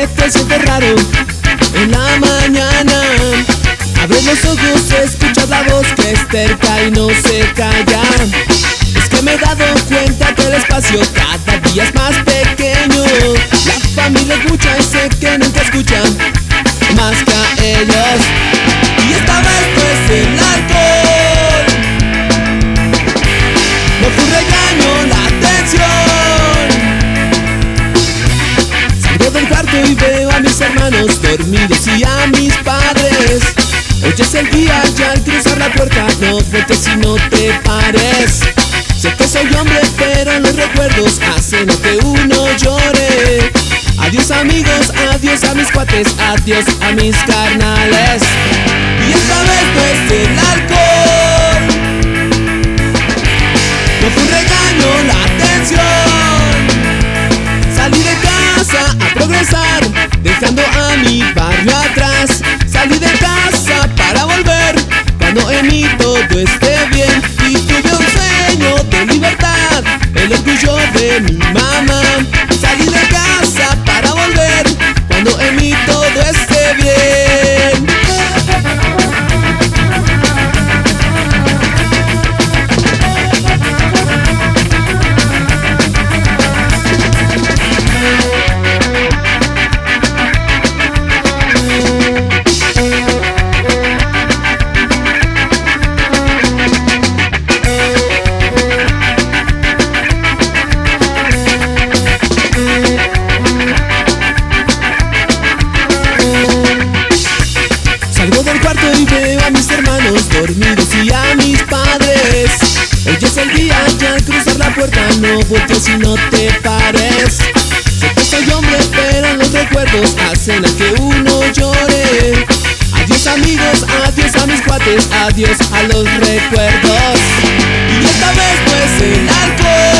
que te sientes raro en la mañana. Abres los ojos, escuchas la voz que es terca y no se calla. Es que me he dado cuenta que el espacio cada día es más pequeño. La familia escucha y sé que nunca escuchan más que a ellos. Y esta vez no es el alcohol, no fue un regaño la atención. Salgo del cuarto y veo a mis hermanos dormidos y a mis padres. Hoy es el día, ya al cruzar la puerta no voltees y no te pares. Sé que soy hombre, pero los recuerdos hacen que uno llore. Adiós amigos, adiós a mis cuates, adiós a mis carnales. Y esta vez no es el alcohol, no fue un regaño la atención. Salí de casa a progresar, dejando a mi barrio atrás. Salí de casa para volver cuando en mí todo esté bien. Y tuve un sueño de libertad, el orgullo de mi mamá. Salí de casa para volver cuando en mí todo esté bien. Salgo del cuarto y veo a mis hermanos dormidos y a mis padres. Hoy es el día, ya al cruzar la puerta no voltees y no te pares. Sé que soy hombre, pero los recuerdos hacen a que uno llore. Adiós amigos, adiós a mis cuates, adiós a los recuerdos. Y esta vez no es el alcohol,